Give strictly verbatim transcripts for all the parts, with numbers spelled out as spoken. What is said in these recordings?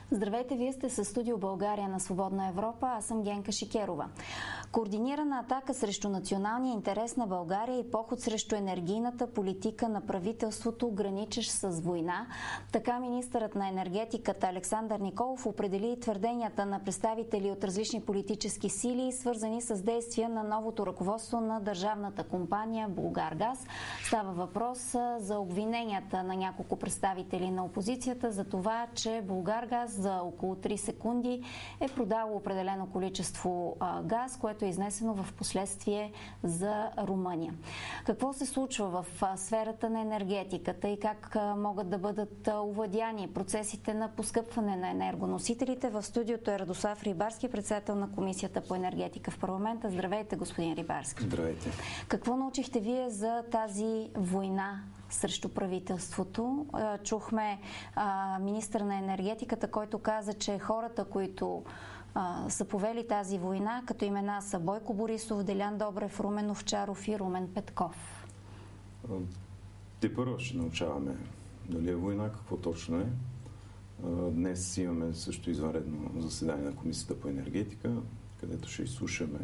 Здравейте, вие сте със Студио България на Свободна Европа. Аз съм Генка Шикерова. Координирана атака срещу националния интерес на България и поход срещу енергийната политика на правителството, граничещ с война. Така министърът на енергетиката Александър Николов определи твърденията на представители от различни политически сили, свързани с действия на новото ръководство на държавната компания Булгаргаз. Става въпрос за обвиненията на няколко представители на опозицията за това, че Булгаргаз за около три секунди е продало определено количество а, газ, което е изнесено в последствие за Румъния. Какво се случва в а, сферата на енергетиката и как а, могат да бъдат а, овладяни процесите на поскъпване на енергоносителите? В студиото е Радослав Рибарски, председател на Комисията по енергетика в парламента. Здравейте, господин Рибарски. Здравейте. Какво научихте вие за тази война срещу правителството? Чухме а, министър на енергетиката, който каза, че хората, които а, са повели тази война, като имена са Бойко Борисов, Делян Добрев, Румен Овчаров и Румен Петков. Те първо ще научаваме дали е война, какво точно е. Днес имаме също извънредно заседание на Комисията по енергетика, където ще изслушаме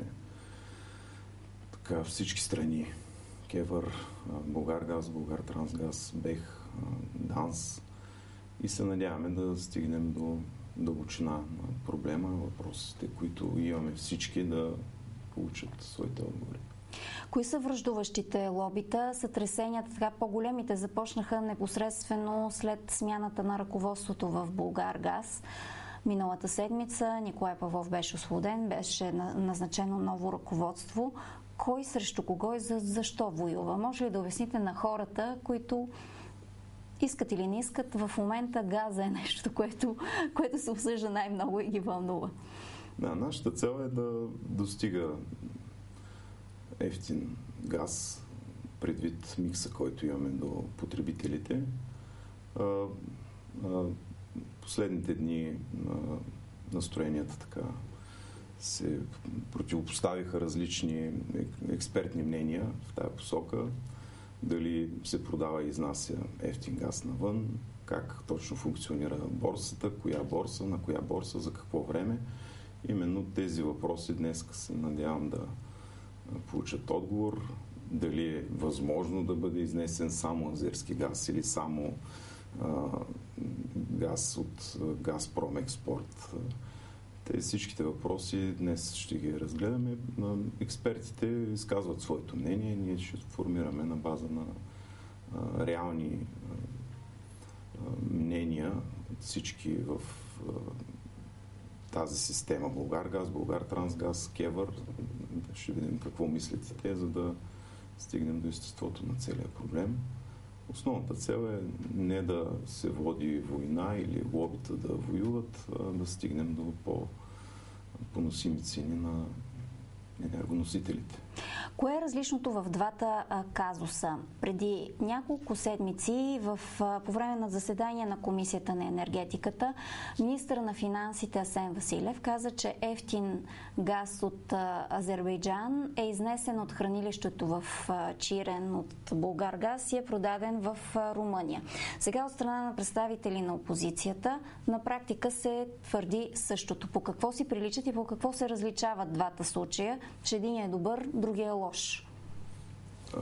така всички страни. Кевър, Булгаргаз, Булгартрансгаз, БЕХ, ДАНС и се надяваме да стигнем до дълбочина на проблема, въпросите, които имаме всички, да получат своите отговори. Кои са враждуващите лобита? Сътресенията, така по-големите, започнаха непосредствено след смяната на ръководството в Булгаргаз. Миналата седмица Николай Павлов беше освободен, беше назначено ново ръководство. Кой срещу кого и за, защо воюва? Може ли да обясните на хората, които искат или не искат, в момента газа е нещо, което, което се обсъжда най-много и ги вълнува? Да, нашата цел е да достига евтин газ, предвид микса, който имаме до потребителите. А, а, последните дни а, настроенията така се противопоставиха различни експертни мнения в тази посока. Дали се продава и изнася евтин газ навън, как точно функционира борсата, коя борса, на коя борса, за какво време. Именно тези въпроси днес се надявам да получат отговор. Дали е възможно да бъде изнесен само азерски газ или само а, газ от Газпром експорт. Те всичките въпроси днес ще ги разгледаме. Експертите изказват своето мнение, ние ще формираме на база на а, реални а, мнения всички в а, тази система Булгаргаз, Булгартрансгаз, Кевър. Ще видим какво мислите те, за да стигнем до естеството на целия проблем. Основната цел е не да се води война или лобита да воюват, а да стигнем до по-поносими цени на енергоносителите. Кое е различното в двата а, казуса? Преди няколко седмици в, а, по време на заседание на Комисията на енергетиката, министър на финансите Асен Василев каза, че евтин газ от а, Азербайджан е изнесен от хранилището в а, Чирен от Булгаргаз и е продаден в а, Румъния. Сега от страна на представители на опозицията на практика се твърди същото. По какво си приличат и по какво се различават двата случая? Че един е добър, другия е лош. А,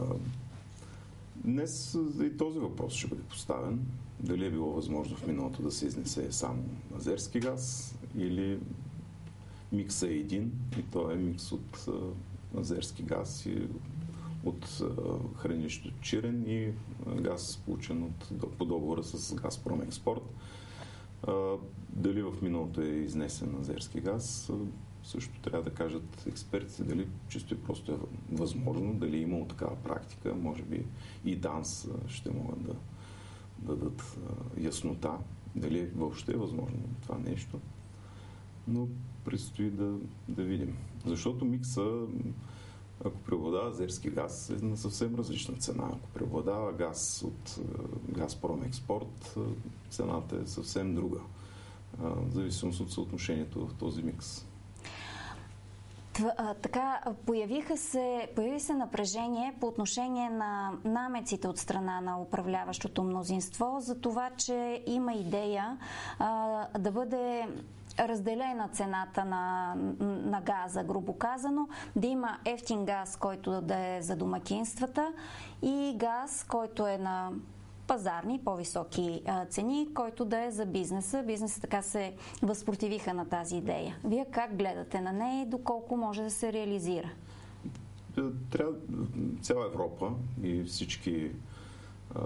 днес и този въпрос ще бъде поставен. Дали е било възможно в миналото да се изнесе само азерски газ или микса е един и то е микс от а, азерски газ и от а, хранилището Чирен и а, газ получен от, по договора с Газпром експорт. А, дали в миналото е изнесен азерски газ, също трябва да кажат експертите дали чисто и просто е възможно, дали е имало такава практика, може би и ДАНС ще могат да, да дадат яснота, дали въобще е възможно това нещо, но предстои да, да видим. Защото микса, ако преобладава азерски газ, е на съвсем различна цена. Ако преобладава газ от Газпром експорт, цената е съвсем друга, в зависимост от съотношението в този микс. Това, така, появиха се, появи се напрежение по отношение на намеците от страна на управляващото мнозинство за това, че има идея а, да бъде разделена цената на, на газа, грубо казано, да има евтин газ, който да е за домакинствата и газ, който е на пазарни, по-високи а, цени, който да е за бизнеса. Бизнесът така се възпротивиха на тази идея. Вие как гледате на нея и доколко може да се реализира? Трябва цяла Европа и всички а,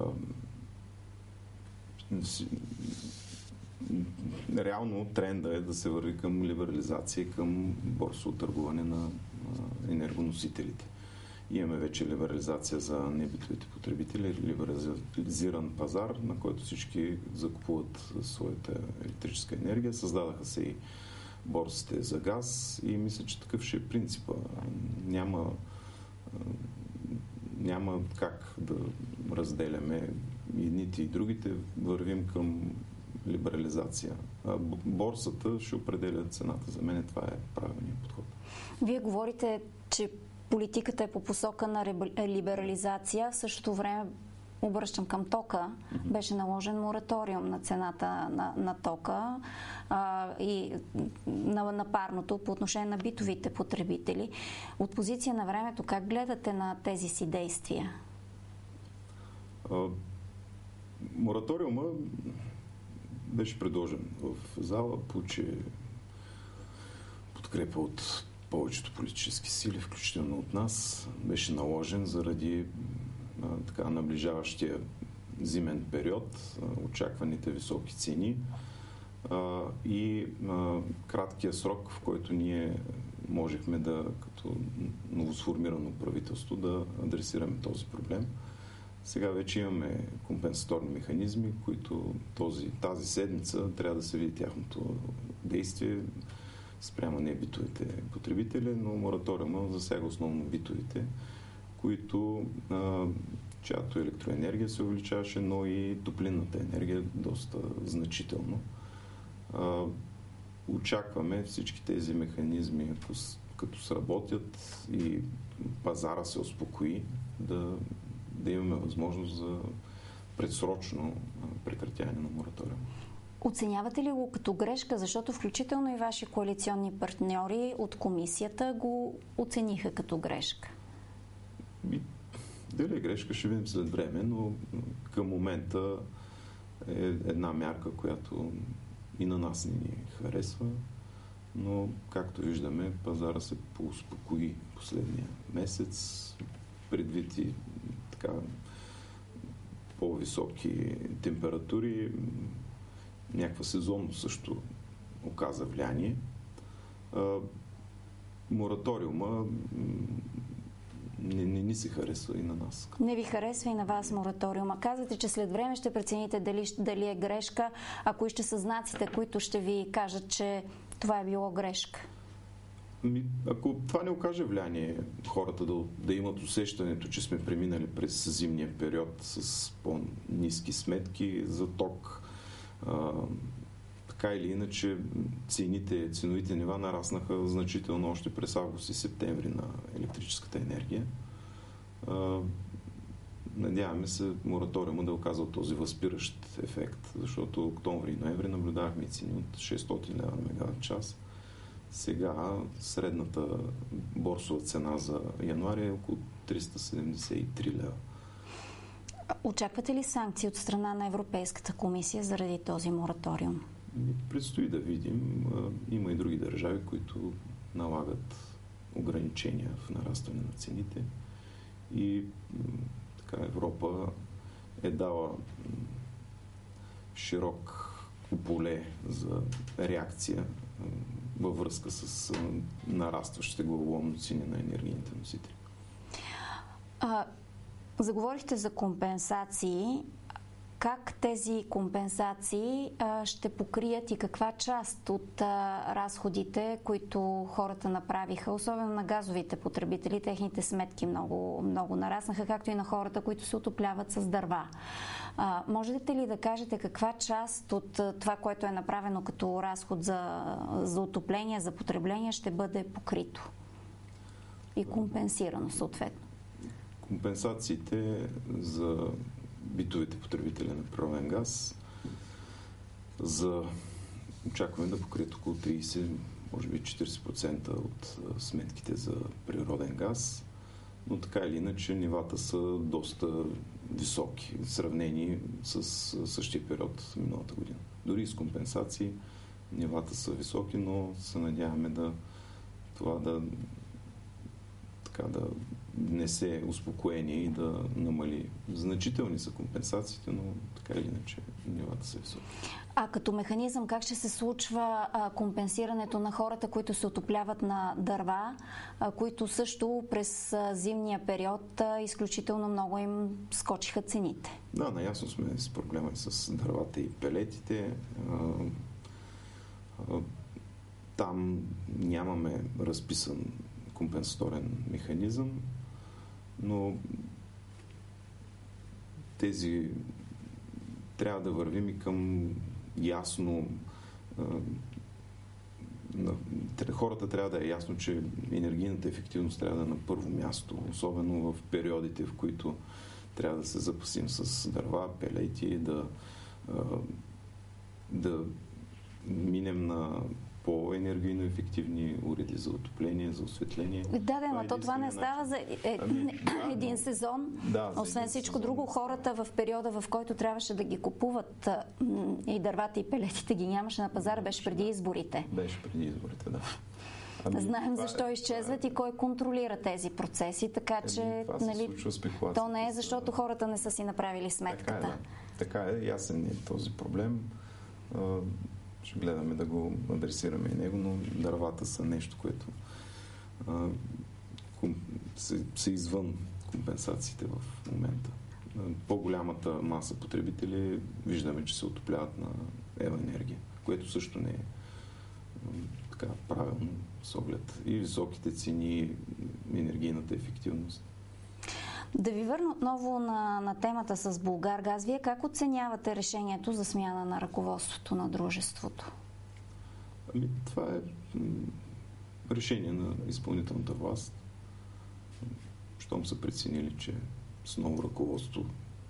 реално тренда е да се върви към либерализация, към борсово търгуване на енергоносителите. Имаме вече либерализация за небитовите потребители, либерализиран пазар, на който всички закупуват своята електрическа енергия. Създадаха се и борсите за газ и мисля, че такъв ще е принципа. Няма, няма как да разделяме едните и другите, вървим към либерализация. А борсата ще определя цената. За мен това е правилният подход. Вие говорите, че политиката е по посока на либерализация. В същото време обръщам към тока. Mm-hmm. Беше наложен мораториум на цената на, на тока а, и на, на парното по отношение на битовите потребители. От позиция на времето, как гледате на тези си действия? А, мораториума беше предложен в зала, получи подкрепа от повечето политически сили, включително от нас. Беше наложен заради а, така наближаващия зимен период, а, очакваните високи цени а, и а, краткия срок, в който ние можехме да, като новосформирано правителство, да адресираме този проблем. Сега вече имаме компенсаторни механизми, които този, тази седмица трябва да се види тяхното действие спрямо не битовите потребители, но мораториума засяга основно битовите, които а, чиято електроенергия се увеличаваше, но и топлинната енергия доста значително. А, очакваме всички тези механизми, ако, като сработят и пазара се успокои, да да имаме възможност за предсрочно прекратяване на мораториума. Оценявате ли го като грешка, защото включително и ваши коалиционни партньори от комисията го оцениха като грешка? И, дали е грешка, ще видим след време, но към момента е една мярка, която и на нас не ни харесва, но както виждаме, пазара се поуспокои последния месец, предвид и така по-високи температури, някаква сезонност също оказа влияние. А, мораториума не, не ни се харесва и на нас. Не ви харесва и на вас мораториума. Казвате, че след време ще прецените дали, дали е грешка, а кои ще са знаците, които ще ви кажат, че това е било грешка? Ако това не окаже влияние, хората да, да имат усещането, че сме преминали през зимния период с по-ниски сметки за ток, а, така или иначе цените, ценовите нива нараснаха значително още през август и септември на електрическата енергия. А, надяваме се мораториума да е оказал този възпиращ ефект, защото октомври и ноември наблюдавахме цени от шестстотин лева на мегаватт час. Сега средната борсова цена за януари е около триста седемдесет и три лева. Очаквате ли санкции от страна на Европейската комисия заради този мораториум? Предстои да видим. Има и други държави, които налагат ограничения в нарастване на цените. И така Европа е дала широк поле за реакция във връзка с нарастващите глобално цени на енергийните носители. А, заговорихте за компенсации. Как тези компенсации а, ще покрият и каква част от а, разходите, които хората направиха, особено на газовите потребители, техните сметки много, много нараснаха, както и на хората, които се отопляват с дърва. А, можете ли да кажете каква част от а, това, което е направено като разход за, за отопление, за потребление, ще бъде покрито? и компенсирано съответно? Компенсациите за битовите потребители на природен газ за очакваме да покрият около трийсет, може би четирийсет процента от сметките за природен газ, но така или иначе нивата са доста високи в сравнение с същия период миналата година. Дори с компенсации нивата са високи, но се надяваме да това да така да внесе успокоение и да намали. Значителни са компенсациите, но така или иначе нивата са високи. А като механизъм как ще се случва а, компенсирането на хората, които се отопляват на дърва, а, които също през а, зимния период а, изключително много им скочиха цените? Да, наясно сме с проблема и с дървата и пелетите. А, а, там нямаме разписан компенсаторен механизъм, но тези трябва да вървим и към ясно хората трябва да е ясно, че енергийната ефективност трябва да е на първо място, особено в периодите, в които трябва да се запасим с дърва, пелети, да да минем на по-енергийно ефективни уреди за отопление, за осветление. Да, да, но то това не става за е, ами, да, един сезон. Да, освен всичко сезон, друго, хората в периода, в който трябваше да ги купуват и дървата и пелетите ги нямаше на пазара, беше преди изборите. Беше преди изборите, да. Ами, Знаем защо е, изчезват е, и кой контролира тези процеси, така че ами, нали, то не е защото хората не са си направили сметката. Така е, да. Така е, ясен е този проблем. Ще гледаме да го адресираме и него, но дървата са нещо, което а, ком, се, се извън компенсациите в момента. По-голямата маса потребители виждаме, че се отопляват на електроенергия, което също не е а, така правилно с оглед и високите цени, и енергийната ефективност. Да ви върна отново на, на темата с Булгаргаз. Вие как оценявате решението за смяна на ръководството на дружеството? Ами, това е решение на изпълнителната власт. Щом са преценили, че с ново ръководство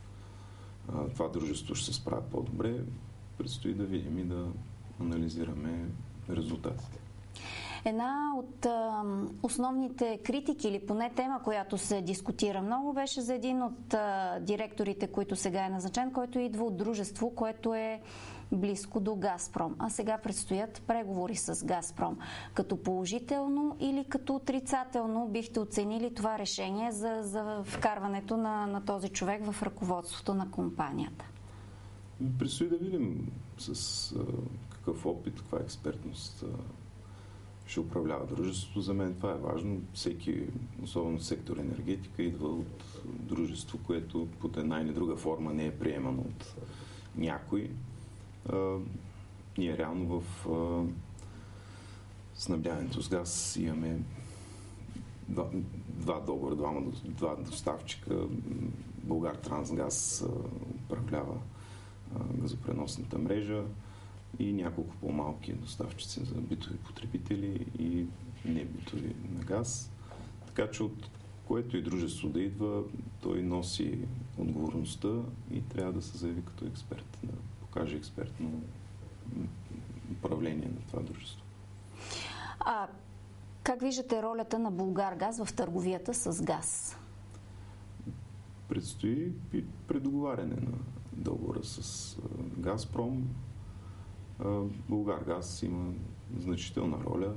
а, това дружество ще се справя по-добре, предстои да видим и да анализираме резултатите. Една от а, основните критики, или поне тема, която се дискутира много, беше за един от а, директорите, който сега е назначен, който идва от дружество, което е близко до Газпром. А сега предстоят преговори с Газпром. Като положително или като отрицателно бихте оценили това решение за, за вкарването на, на този човек в ръководството на компанията? Предстои да видим с а, какъв опит, каква експертност а, ще управлява дружеството. За мен това е важно. Всеки, особено в сектор енергетика, идва от дружество, което под една или друга форма не е приемано от някой. А, ние реално в а, снабдяването с газ имаме два, два договора, два, два доставчика. Булгартрансгаз управлява а, газопреносната мрежа и няколко по-малки доставчици за битови потребители и небитови на газ. Така че от което и дружество да идва, той носи отговорността и трябва да се заяви като експерт, да покаже експертно управление на това дружество. А как виждате ролята на Булгаргаз в търговията с газ? Предстои и предоговаряне на договора с Газпром. Булгаргаз има значителна роля,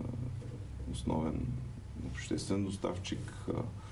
основен обществен доставчик.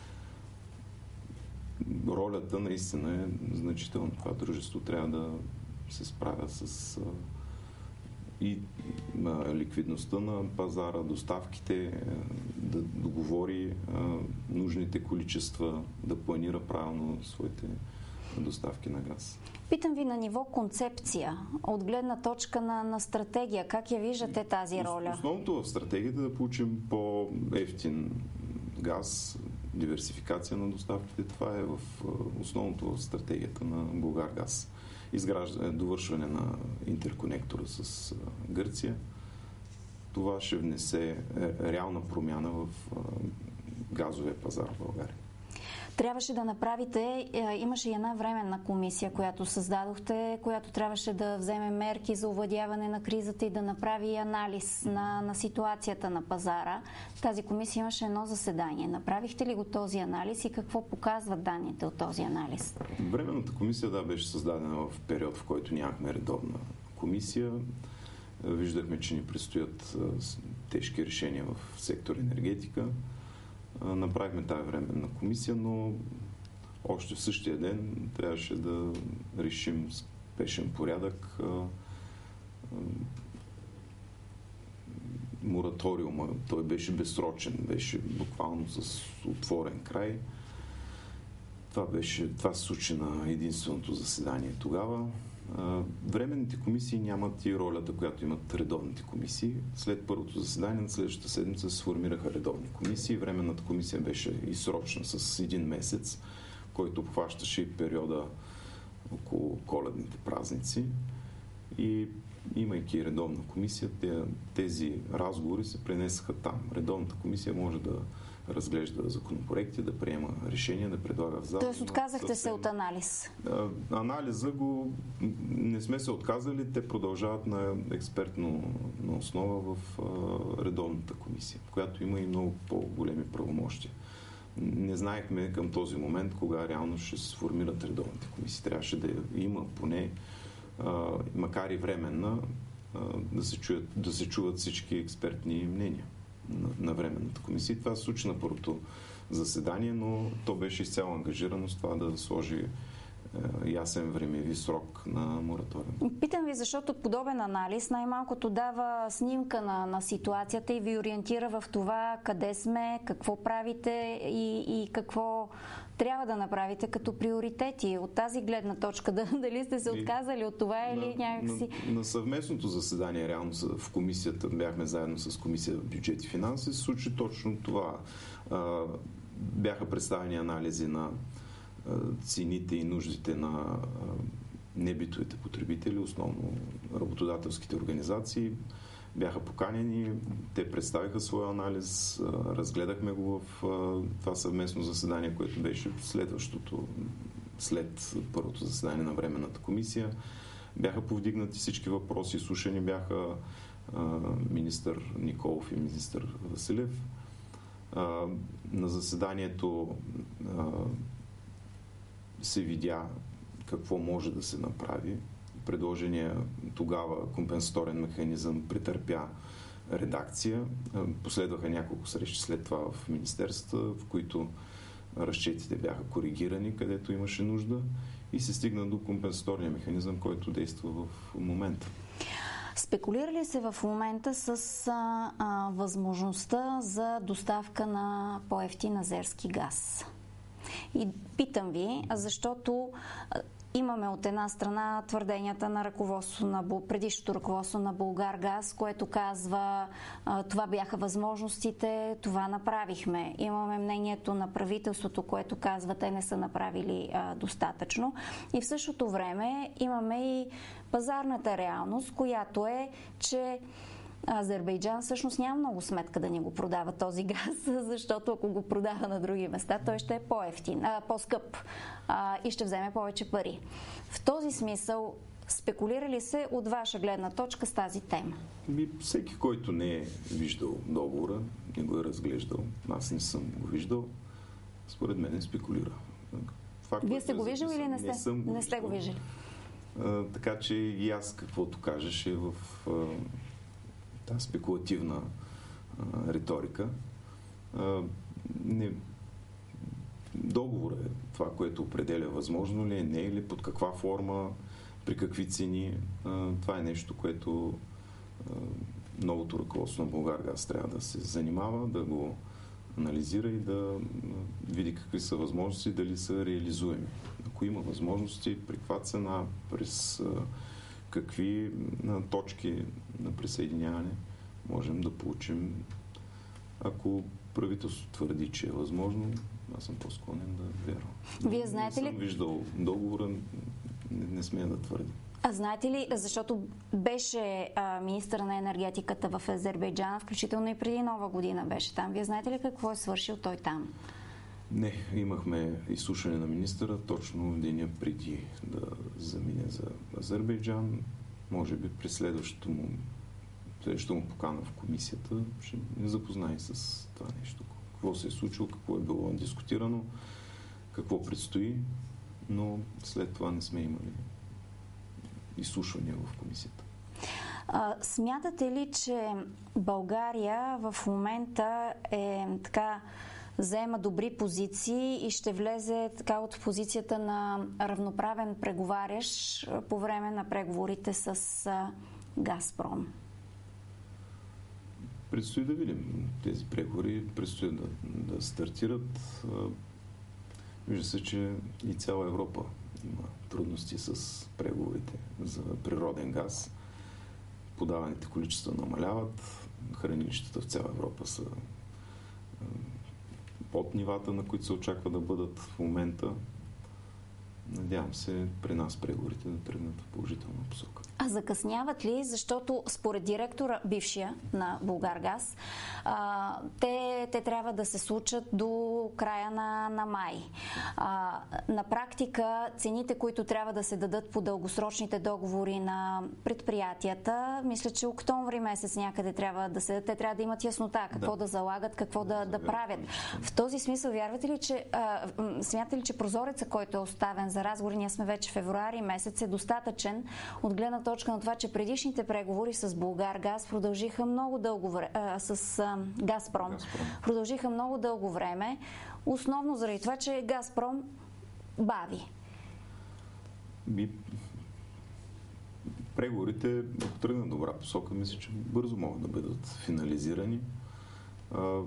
Ролята наистина е значителна. Това дружество трябва да се справя с и ликвидността на пазара, доставките, да договори нужните количества, да планира правилно своите доставки на газ. Питам ви на ниво концепция, от гледна точка на, на стратегия. Как я виждате тази роля? Основното в стратегията е да получим по-евтин газ, диверсификация на доставките. Това е в основното в стратегията на Булгаргаз. Изграждане, довършване на интерконектора с Гърция. Това ще внесе реална промяна в газовия пазар в България. Трябваше да направите, имаше и една временна комисия, която създадохте, която трябваше да вземе мерки за овладяване на кризата и да направи анализ на, на ситуацията на пазара. Тази комисия имаше едно заседание. Направихте ли го този анализ и какво показват данните от този анализ? Временната комисия, да, беше създадена в период, в който нямахме редовна комисия. Виждахме, че ни предстоят тежки решения в сектор енергетика. Направихме тази временна комисия, но още в същия ден трябваше да решим спешен порядък мораториума. Той беше безсрочен, беше буквално с отворен край. Това, беше, това се случи на единственото заседание тогава. Временните комисии нямат и ролята, която имат редовните комисии. След първото заседание на следващата седмица се сформираха редовни комисии. Временната комисия беше и срочна с един месец, който обхващаше и периода около коледните празници. И имайки редовна комисия, тези разговори се пренесаха там. Редовната комисия може да разглежда законопроекти, да приема решения, да предлага в зала. Тоест отказахте се от анализ? Анализа го не сме се отказали, те продължават на експертна основа в редовната комисия, която има и много по-големи правомощия. Не знаехме към този момент кога реално ще се сформират редовните комисии. Трябваше да има поне, макар и временна, да се чуят, да се чуват всички експертни мнения на, на временната комисия. Това се случи на първото заседание, но то беше изцяло ангажирано с това да сложи е, ясен времеви срок на мораториум. Питам ви, защото подобен анализ най-малкото дава снимка на, на ситуацията и ви ориентира в това къде сме, какво правите и, и какво трябва да направите като приоритети. От тази гледна точка, да, дали сте се отказали от това или някакси... На, на съвместното заседание, реално в комисията, бяхме заедно с комисия бюджет и финанси, се случи точно това. А, бяха представени анализи на а, цените и нуждите на а, небитовите потребители, основно работодателските организации. Бяха поканени, те представиха своя анализ, разгледахме го в това съвместно заседание, което беше следващото, след първото заседание на Временната комисия. Бяха повдигнати всички въпроси, слушани бяха министър Николов и министър Василев. На заседанието се видя какво може да се направи. Предложения тогава компенсаторен механизъм претърпя редакция. Последваха няколко срещи след това в министерствата, в които разчетите бяха коригирани, където имаше нужда и се стигна до компенсаторния механизъм, който действа в момента. Спекулира ли се в момента с а, а, възможността за доставка на по-евтин азерски газ? И питам ви, защото имаме от една страна твърденията на ръководство на предишното ръководство на Булгаргаз, което казва, това бяха възможностите, това направихме. Имаме мнението на правителството, което казва, те не са направили а, достатъчно. И в същото време имаме и пазарната реалност, която е, че Азербайджан всъщност няма много сметка да ни го продава този газ, защото ако го продава на други места, той ще е по-евтин, а, по-скъп а, и ще вземе повече пари. В този смисъл, спекулира ли се от ваша гледна точка с тази тема? И всеки, който не е виждал договора, не го е разглеждал, аз не съм го виждал, според мен е спекулира. Това, Вие сте го виждали или не сте? Не, съм го не сте го виждали. А, така че и аз каквото кажеш е в а, тази спекулативна а, риторика. А, не, договор е това, което определя възможно ли е, не е ли, под каква форма, при какви цени. А, това е нещо, което а, новото ръководство на Булгаргаз трябва да се занимава, да го анализира и да види какви са възможности, дали са реализуеми. Ако има възможности, при каква цена, през а, какви а, точки на присъединяване можем да получим. Ако правителството твърди, че е възможно, аз съм по-склонен да вярвам. Вие знаете ли? Не съм виждал договора, не, не смея да твърдя. А знаете ли, защото беше а, министър на енергетиката в Азербайджан, включително и преди Нова година беше там. Вие знаете ли какво е свършил той там? Не, имахме изслушване на министъра точно деня преди да замине за Азербайджан. Може би при следващото му, следващото му покана в комисията ще не запознае с това нещо. Какво се е случило, какво е било дискутирано, какво предстои, но след това не сме имали изслушвания в комисията. А, смятате ли, че България в момента е така заема добри позиции и ще влезе така от позицията на равноправен преговарящ по време на преговорите с а, Газпром? Предстои да видим. Тези преговори предстои да, да стартират. Вижда се, че и цяла Европа има трудности с преговорите за природен газ. Подаваните количества намаляват. Хранилищата в цяла Европа са под нивата, на които се очаква да бъдат в момента. Надявам се при нас преговорите да тръгнат в положителна посока. А закъсняват ли? Защото според директора, бившия на Булгаргаз, а, те, те трябва да се случат до края на, на май. А, на практика цените, които трябва да се дадат по дългосрочните договори на предприятията, мисля, че октомври месец някъде трябва да се... Те трябва да имат яснота какво да, да залагат, какво да, да, да правят. В този смисъл, вярвате ли, че а, смятате ли, че прозореца, който е оставен за разговори, ние сме вече в февруари месец, е достатъчен от гледна точка на това, че предишните преговори с Булгаргаз продължиха много дълго време, с а, Газпром, Газпром продължиха много дълго време, основно заради това, че Газпром бави. Би... Преговорите, ако тръгнат добра посока, мисля, че бързо могат да бъдат финализирани. А,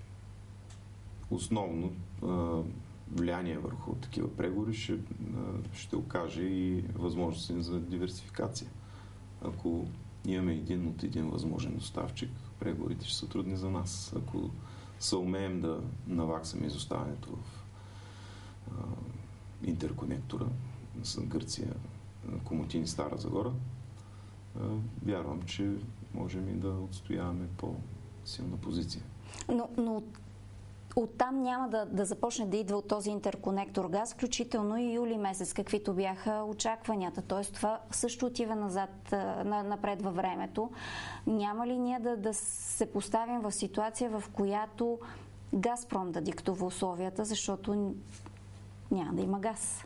основно а, влияние върху такива преговори ще, ще окаже и възможности за диверсификация. Ако имаме един от един възможен доставчик, преговорите ще са трудни за нас. Ако съумеем да наваксаме изоставането в а, интерконектора с Гърция, Комотини, Стара Загора, а, вярвам, че можем и да отстояваме по-силна позиция. Но, но оттам няма да, да започне да идва от този интерконектор газ, включително и юли месец, каквито бяха очакванията. Тоест това също отива назад, на, напред във времето. Няма ли ние да, да се поставим в ситуация, в която Газпром да диктува условията, защото няма да има газ?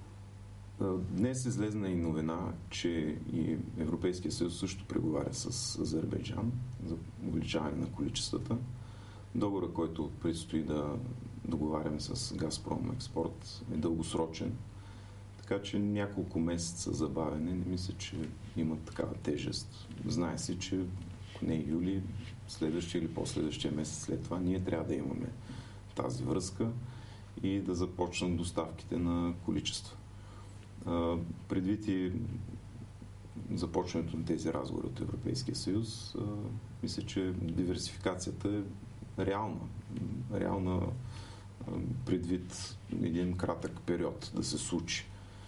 Днес излезна и новина, че и Европейския съюз също преговаря с Азербайджан за увеличаване на количествата. Договорът, който предстои да договаряме с Газпром Експорт, е дългосрочен, така че няколко месеца забавяне не мисля, че има такава тежест. Знае се, че ако не юли, следващия или последващия месец след това, ние трябва да имаме тази връзка и да започнат доставките на количества. Предвид и започването на тези разговори от Европейския съюз, мисля, че диверсификацията е реална. Реална предвид един кратък период да се случи.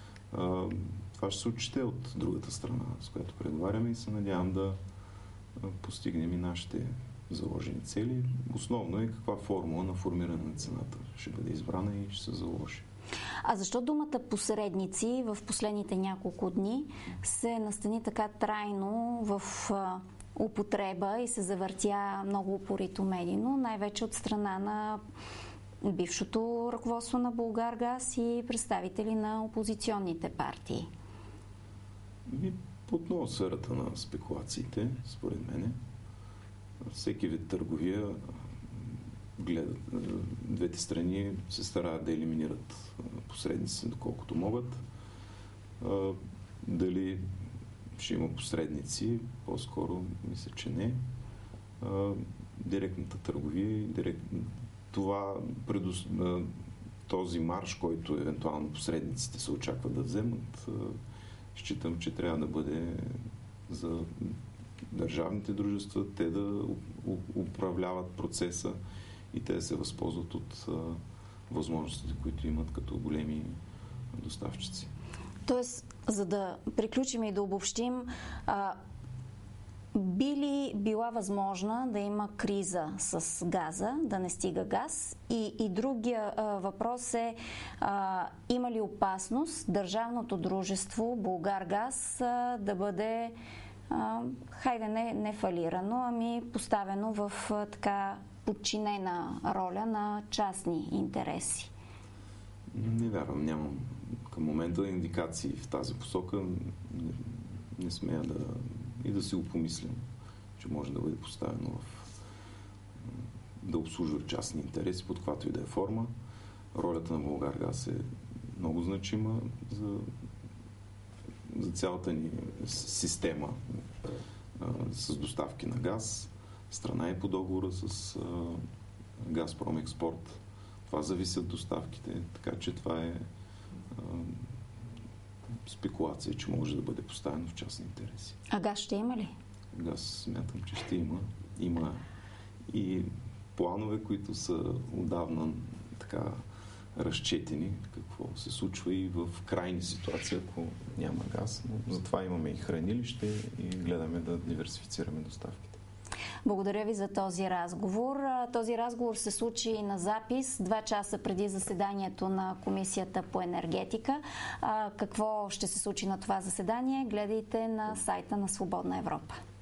Това ще се отчете от другата страна, с която преговаряме и се надявам да постигнем и нашите заложени цели. Основно е каква формула на формиране на цената ще бъде избрана и ще се заложи. А защо думата посредници в последните няколко дни се настани така трайно в употреба и се завъртя много упорито медийно, най-вече от страна на бившото ръководство на Булгаргаз и представители на опозиционните партии? И отново сферата на спекулациите, според мен. Всеки вид търговия гледат, двете страни се стараят да елиминират посредници, доколкото могат. Дали ще има посредници, по-скоро мисля, че не. Директната търговия, директ... това предус... този марш, който евентуално посредниците се очакват да вземат, считам, че трябва да бъде за държавните дружества, те да управляват процеса и те да се възползват от възможностите, които имат като големи доставчици. Тоест, за да приключим и да обобщим, а, би ли била възможна да има криза с газа, да не стига газ? И, и другия а, въпрос е, а, има ли опасност държавното дружество Булгаргаз а, да бъде, а, хайде не, не фалирано, ами поставено в а, така подчинена роля на частни интереси? Не вярвам, нямам към момента индикации в тази посока. Не, не смея да и да си го помислям, че може да бъде поставено в да обслужва частни интереси, под каквато и да е форма. Ролята на Булгаргаз е много значима за, за цялата ни система а, с доставки на газ. Страна е по договора с а, Газпром Експорт. Това зависи от доставките, така че това е а, спекулация, че може да бъде поставено в частни интереси. А газ ще има ли? Газ смятам, че ще има. Има и планове, които са отдавна така разчетени, какво се случва и в крайни ситуации, ако няма газ. Но затова имаме и хранилище и гледаме да диверсифицираме доставките. Благодаря ви за този разговор. Този разговор се случи на запис два часа преди заседанието на Комисията по енергетика. Какво ще се случи на това заседание? Гледайте на сайта на Свободна Европа.